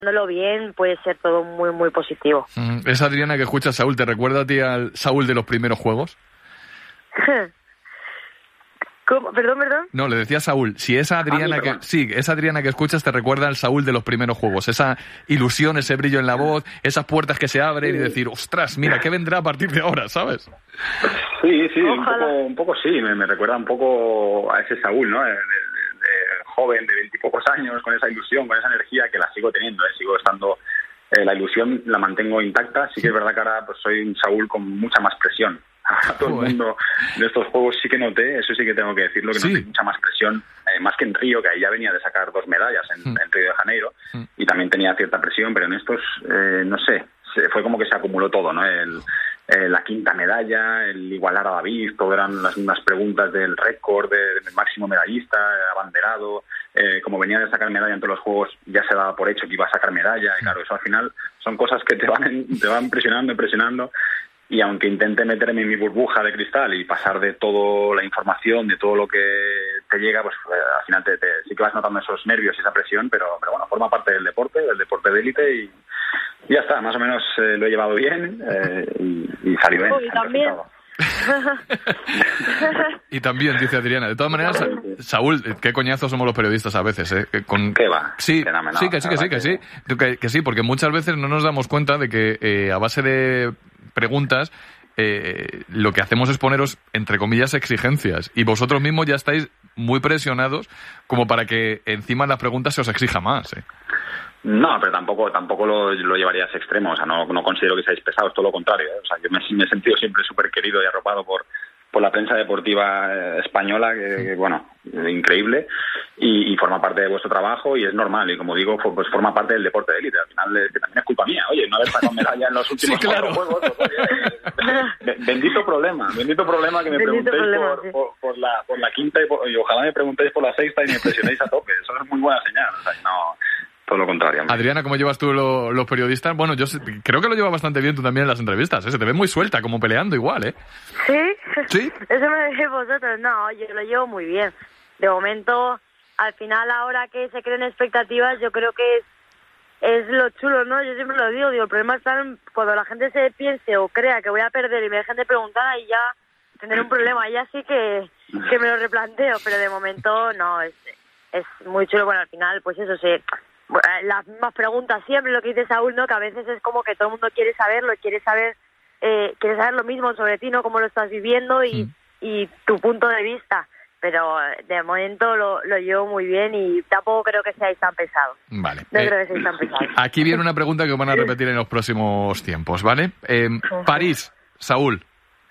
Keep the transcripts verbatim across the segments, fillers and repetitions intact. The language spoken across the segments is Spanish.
Haciéndolo bien puede ser todo muy, muy positivo. Mm, esa Adriana que escucha, Saúl, ¿te recuerda a ti al Saúl de los primeros juegos? ¿Cómo? Perdón, perdón. No, le decía a Saúl, si esa Adriana ah, que sí, esa Adriana que escuchas te recuerda al Saúl de los primeros juegos, esa ilusión, ese brillo en la voz, esas puertas que se abren y decir, ostras, mira, ¿qué vendrá a partir de ahora, sabes? Sí, sí, un poco, un poco sí, me, me recuerda un poco a ese Saúl, ¿no? De, de, de joven, de veintipocos años, con esa ilusión, con esa energía que la sigo teniendo, ¿eh? Sigo estando, eh, la ilusión la mantengo intacta, sí que es verdad que ahora pues soy un Saúl con mucha más presión. A todo el mundo de estos juegos sí que noté, eso sí que tengo que decirlo, que sí. noté mucha más presión, eh, más que en Río, que ahí ya venía de sacar dos medallas en, mm. en Río de Janeiro, mm. y también tenía cierta presión, pero en estos, eh, no sé, se, fue como que se acumuló todo, ¿no? El, eh, la quinta medalla, el igualar a David, todo eran las mismas preguntas del récord, de, del máximo medallista, abanderado, eh, como venía de sacar medalla en todos los juegos, ya se daba por hecho que iba a sacar medalla, y claro, eso al final son cosas que te van, te van presionando, presionando. Y aunque intente meterme en mi burbuja de cristal y pasar de toda la información, de todo lo que te llega, pues eh, al final te, te, sí que vas notando esos nervios y esa presión, pero, pero bueno, forma parte del deporte, del deporte de élite y, y ya está, más o menos eh, lo he llevado bien eh, y, y salió bien. Y también. Y también, dice Adriana. De todas maneras, Saúl, qué coñazos somos los periodistas a veces, ¿eh? Con... ¿Qué va? Sí, sí, que sí, que sí, que sí, que, que sí, porque muchas veces no nos damos cuenta de que eh, a base de preguntas eh, lo que hacemos es poneros, entre comillas, exigencias, y vosotros mismos ya estáis muy presionados como para que encima las preguntas se os exija más, ¿eh? No, pero tampoco tampoco lo, lo llevaría a ese extremo, o sea, no, no considero que seáis pesados, todo lo contrario, ¿eh? O sea, yo me, me he sentido siempre súper querido y arropado por, por la prensa deportiva española, que, que bueno, increíble, y, y forma parte de vuestro trabajo y es normal, y como digo, pues forma parte del deporte de élite, al final es, que también es culpa mía, oye, no haber sacado medalla en los últimos sí, claro. juegos, pues, oye, bendito problema, bendito problema que me bendito preguntéis problema, por, sí. por, por, la, por la quinta y, por, y ojalá me preguntéis por la sexta y me presionéis a tope, eso es muy buena señal, o sea, no... Todo lo contrario. Adriana, ¿cómo llevas tú lo, los periodistas? Bueno, yo sé, creo que lo llevas bastante bien tú también en las entrevistas, ¿eh? Se te ve muy suelta, como peleando igual, ¿eh? ¿Sí? ¿Sí? Eso me decís vosotros. No, yo lo llevo muy bien. De momento, al final, ahora que se creen expectativas, yo creo que es, es lo chulo, ¿no? Yo siempre lo digo, digo, el problema está en cuando la gente se piense o crea que voy a perder y me dejen de preguntar, ahí ya tendré un problema. Ahí ya sí que, que me lo replanteo, pero de momento no, es, es muy chulo. Bueno, al final, pues eso, se... las mismas preguntas siempre, lo que dice Saúl, ¿no? Que a veces es como que todo el mundo quiere saberlo y quiere saber eh, quiere saber lo mismo sobre ti, ¿no? Cómo lo estás viviendo y, mm. y tu punto de vista. Pero de momento lo, lo llevo muy bien y tampoco creo que seáis tan pesados. Vale. No eh, creo que seáis tan pesados. Aquí viene una pregunta que os van a repetir en los próximos tiempos, ¿vale? Eh, París, Saúl.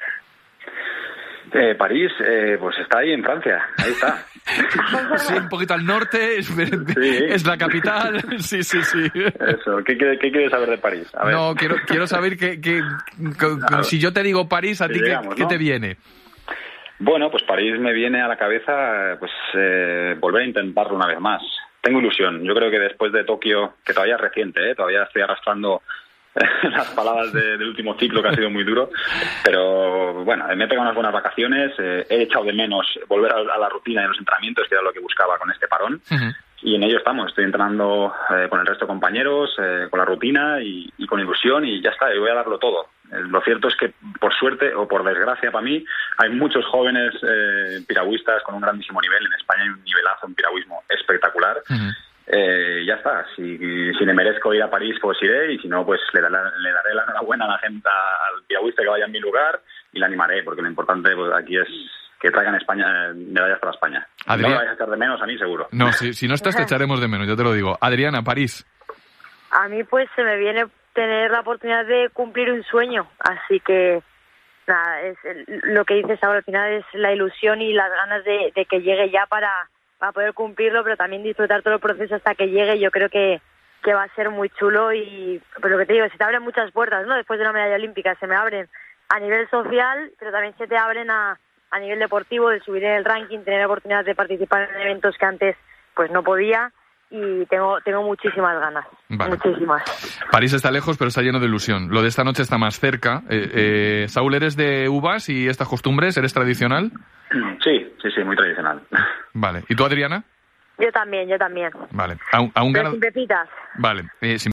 Eh, París, eh, pues está ahí en Francia, ahí está. Sí, un poquito al norte, es, sí. es la capital, sí, sí, sí. Eso, ¿qué, qué, qué quieres saber de París? A ver. No, quiero, quiero saber que, que, que si yo te digo París, ¿a ti llegamos, qué, ¿no? ¿qué te viene? Bueno, pues París me viene a la cabeza, pues eh, volver a intentarlo una vez más. Tengo ilusión, yo creo que después de Tokio, que todavía es reciente, ¿eh? Todavía estoy arrastrando las palabras de, del último ciclo que ha sido muy duro, pero bueno, me he pegado unas buenas vacaciones, eh, he echado de menos volver a, a la rutina de los entrenamientos, que era lo que buscaba con este parón, uh-huh. y en ello estamos, estoy entrenando eh, con el resto de compañeros, eh, con la rutina y, y con ilusión y ya está, y voy a darlo todo. Eh, lo cierto es que por suerte o por desgracia para mí hay muchos jóvenes eh, piragüistas con un grandísimo nivel, en España hay un nivelazo en piragüismo espectacular. Uh-huh. Eh, ya está, si, si le merezco ir a París pues iré y si no pues le, daré, le daré la enhorabuena a la gente, al piragüista que vaya en mi lugar y le animaré porque lo importante pues, aquí es que traigan España medallas para España. Adrián... No me vais a echar de menos a mí seguro. No, si, si no estás te echaremos de menos, yo te lo digo. Adriana, París. A mí pues se me viene tener la oportunidad de cumplir un sueño, así que nada, es lo que dices ahora al final es la ilusión y las ganas de, de que llegue ya para para poder cumplirlo, pero también disfrutar todo el proceso hasta que llegue. Yo creo que, que va a ser muy chulo y, pues lo que te digo, se te abren muchas puertas, ¿no? Después de una medalla olímpica se me abren a nivel social, pero también se te abren a, a nivel deportivo, de subir en el ranking, tener la oportunidad de participar en eventos que antes pues no podía y tengo tengo muchísimas ganas, vale. muchísimas. París está lejos, pero está lleno de ilusión. Lo de esta noche está más cerca. Eh, eh, Saúl, ¿eres de uvas y estas costumbres? ¿Eres tradicional? Sí, sí, sí, muy tradicional. Vale. ¿Y tú, Adriana? Yo también, yo también. Vale. ¿A un, a un Pero ganador? sin pepitas. Vale. Eh, sin